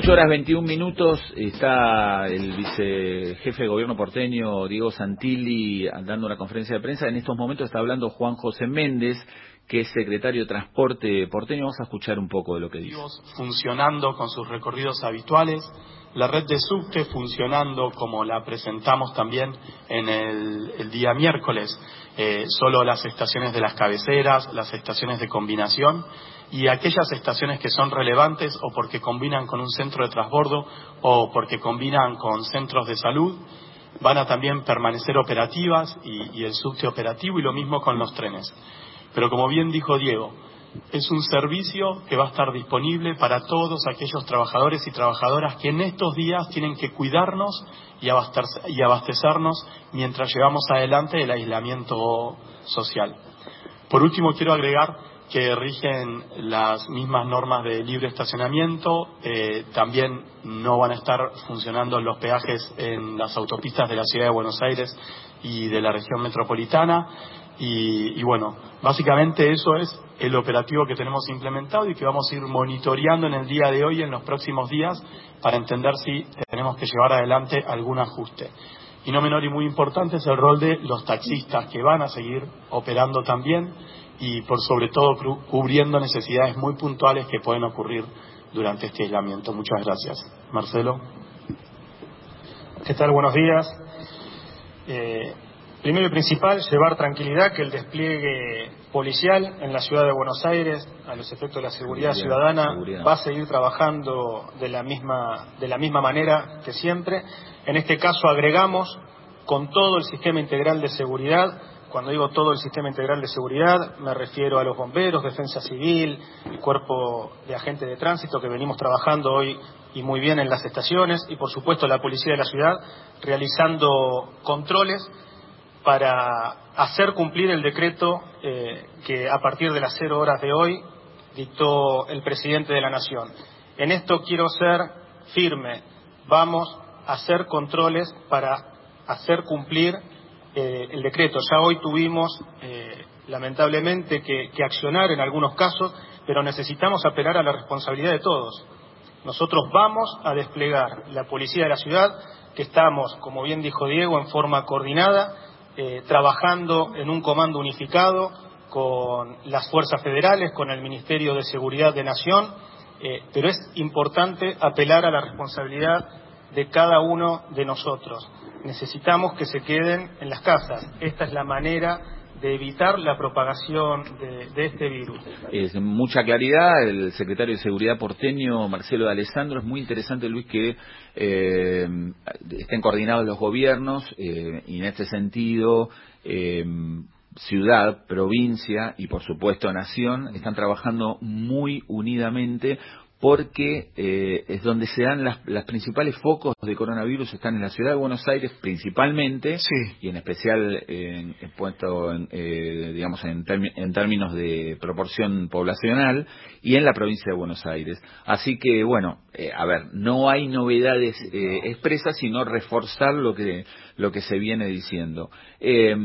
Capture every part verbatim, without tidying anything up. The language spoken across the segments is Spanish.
ocho horas veintiún minutos, está el vicejefe de gobierno porteño, Diego Santilli, dando una conferencia de prensa. En estos momentos está hablando Juan José Méndez, que es secretario de Transporte porteño. Vamos a escuchar un poco de lo que dice. Funcionando con sus recorridos habituales, la red de subte funcionando como la presentamos también en el, el día miércoles, eh, solo las estaciones de las cabeceras, las estaciones de combinación y aquellas estaciones que son relevantes o porque combinan con un centro de transbordo o porque combinan con centros de salud, van a también permanecer operativas y, y el subte operativo, y lo mismo con los trenes. Pero como bien dijo Diego, es un servicio que va a estar disponible para todos aquellos trabajadores y trabajadoras que en estos días tienen que cuidarnos y abastecernos mientras llevamos adelante el aislamiento social. Por último, quiero agregar que rigen las mismas normas de libre estacionamiento, eh, también no van a estar funcionando los peajes en las autopistas de la Ciudad de Buenos Aires y de la región metropolitana. Y, y bueno, básicamente eso es el operativo que tenemos implementado y que vamos a ir monitoreando en el día de hoy, en los próximos días, para entender si tenemos que llevar adelante algún ajuste. Y no menor y muy importante es el rol de los taxistas, que van a seguir operando también y por sobre todo cubriendo necesidades muy puntuales que pueden ocurrir durante este aislamiento. Muchas gracias. Marcelo. ¿Qué tal? Buenos días. Eh... Primero y principal, llevar tranquilidad, que el despliegue policial en la ciudad de Buenos Aires, a los efectos de la seguridad ciudadana, seguridad. va a seguir trabajando de la misma de la misma manera que siempre. En este caso agregamos con todo el sistema integral de seguridad. Cuando digo todo el sistema integral de seguridad, me refiero a los bomberos, defensa civil, el cuerpo de agentes de tránsito que venimos trabajando hoy y muy bien en las estaciones, y por supuesto la policía de la ciudad realizando controles para hacer cumplir el decreto eh, que a partir de las cero horas de hoy dictó el presidente de la Nación. En esto quiero ser firme. Vamos a hacer controles para hacer cumplir eh, el decreto. Ya hoy tuvimos, eh, lamentablemente, que, que accionar en algunos casos, pero necesitamos apelar a la responsabilidad de todos. Nosotros vamos a desplegar la policía de la ciudad, que estamos, como bien dijo Diego, en forma coordinada, Eh, trabajando en un comando unificado con las fuerzas federales, con el Ministerio de Seguridad de Nación, eh, pero es importante apelar a la responsabilidad de cada uno de nosotros. Necesitamos que se queden en las casas. Esta es la manera de evitar la propagación de, de este virus. Es mucha claridad. El secretario de Seguridad porteño, Marcelo D'Alessandro. Es muy interesante, Luis, que eh, estén coordinados los gobiernos eh, y en este sentido eh, ciudad, provincia y por supuesto nación están trabajando muy unidamente, porque eh, es donde se dan las, las principales focos de coronavirus, están en la ciudad de Buenos Aires principalmente, sí. y en especial en, en puesto en, eh, digamos en, termi en términos de proporción poblacional, y en la provincia de Buenos Aires. Así que bueno, eh, a ver, no hay novedades eh, expresas, sino reforzar lo que lo que se viene diciendo. Eh,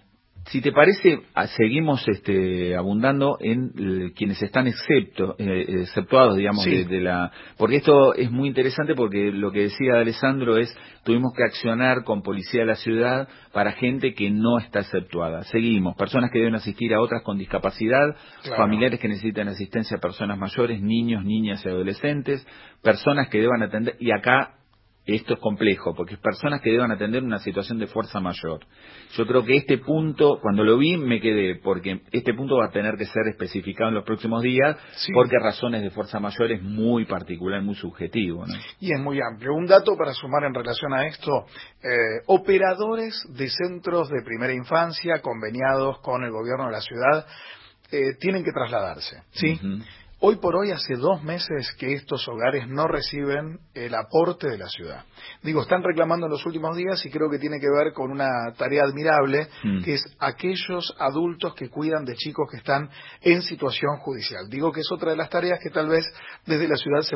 Si te parece, seguimos este, abundando en eh, quienes están excepto, eh, exceptuados, digamos, sí. de, de la... Porque esto es muy interesante, porque lo que decía Alessandro es, tuvimos que accionar con policía de la ciudad para gente que no está exceptuada. Seguimos, personas que deben asistir a otras con discapacidad, claro. familiares que necesitan asistencia a personas mayores, niños, niñas y adolescentes, personas que deban atender, y acá... Esto es complejo, porque es personas que deban atender una situación de fuerza mayor. Yo creo que este punto, cuando lo vi, me quedé, porque este punto va a tener que ser especificado en los próximos días, sí. porque razones de fuerza mayor es muy particular, muy subjetivo, ¿no? Y es muy amplio. Un dato para sumar en relación a esto, eh, operadores de centros de primera infancia conveniados con el gobierno de la ciudad eh, tienen que trasladarse, ¿sí? Uh-huh. Hoy por hoy hace dos meses que estos hogares no reciben el aporte de la ciudad. Digo, están reclamando en los últimos días y creo que tiene que ver con una tarea admirable, mm. que es aquellos adultos que cuidan de chicos que están en situación judicial. Digo que es otra de las tareas que tal vez desde la ciudad se